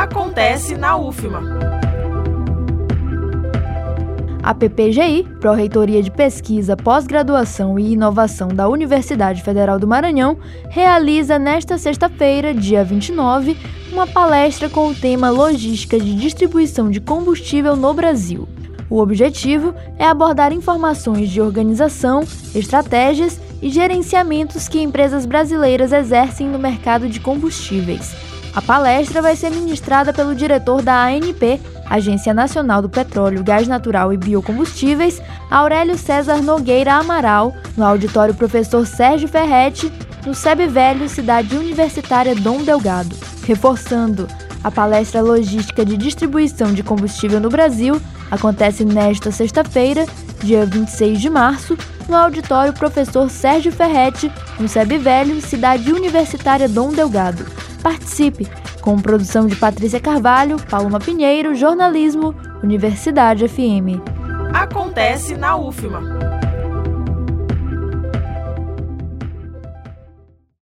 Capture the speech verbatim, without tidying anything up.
Acontece na U F M A. A P P G I, Pró-Reitoria de Pesquisa, Pós-Graduação e Inovação da Universidade Federal do Maranhão, realiza nesta sexta-feira, dia vinte e nove, uma palestra com o tema Logística de Distribuição de Combustível no Brasil. O objetivo é abordar informações de organização, estratégias e gerenciamentos que empresas brasileiras exercem no mercado de combustíveis. A palestra vai ser ministrada pelo diretor da A N P, Agência Nacional do Petróleo, Gás Natural e Biocombustíveis, Aurélio César Nogueira Amaral, no auditório Professor Sérgio Ferretti, no S E B Velho, Cidade Universitária Dom Delgado. Reforçando, a palestra Logística de Distribuição de Combustível no Brasil acontece nesta sexta-feira, dia vinte e seis de março, no auditório Professor Sérgio Ferretti, no S E B Velho, Cidade Universitária Dom Delgado. Participe! Com produção de Patrícia Carvalho, Paloma Pinheiro, Jornalismo, Universidade F M. Acontece na U F M A.